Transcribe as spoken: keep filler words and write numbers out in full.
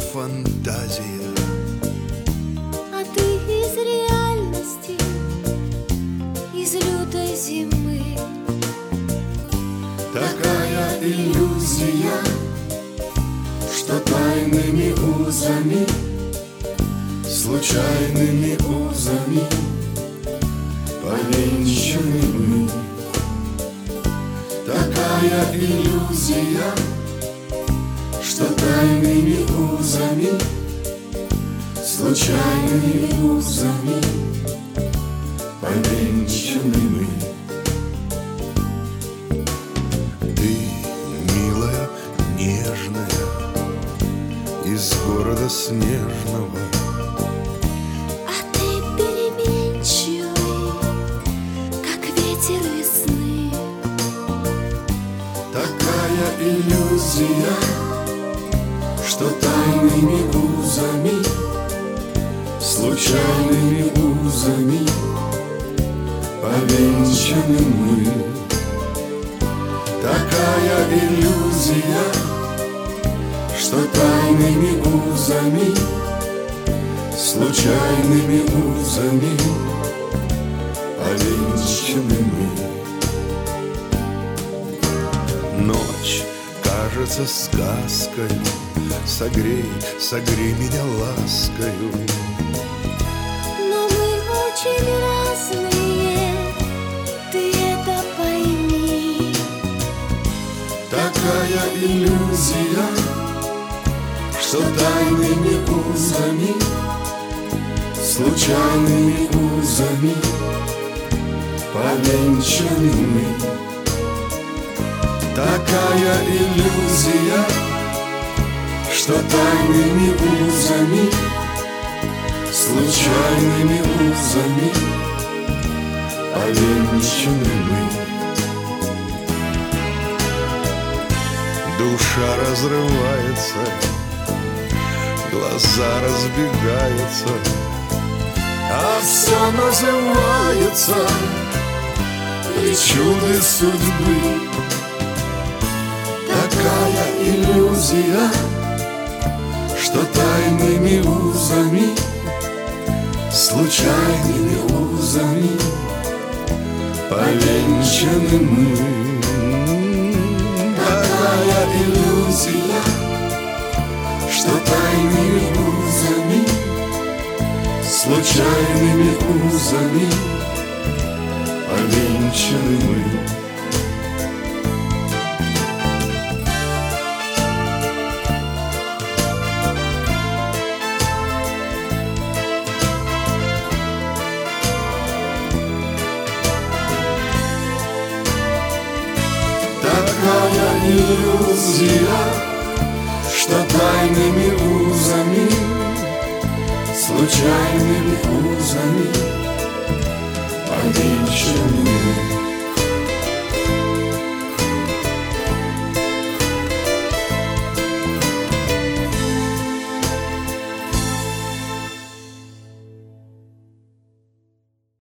фантазия. А ты из реальности, из лютой зимы. Такая иллюзия, что тайными узами, случайными узами повенчаны мы. Такая иллюзия, что тайными узами, случайными узами повенчаны мы. Ты милая, нежная, из города снежного. А ты переменчивый, как ветер весны. Такая иллюзия, что тайными узами, случайными узами повенчаны мы. Такая иллюзия, что тайными узами, случайными узами повенчаны мы. Ночь кажется сказкой, согрей, согрей меня ласкою. Но мы очень разные, ты это пойми. Такая иллюзия, что тайными узами, случайными узами повенчаны мы. Такая иллюзия, что тайными узами, случайными узами повенчаны мы. Душа разрывается, глаза разбегаются, А все называется причуды судьбы. Такая иллюзия, что тайными узами, случайными узами повенчаны мы. Такая иллюзия, что тайными узами, случайными узами повенчаны мы. Такая иллюзия, что тайными узами, случайными узами повенчаны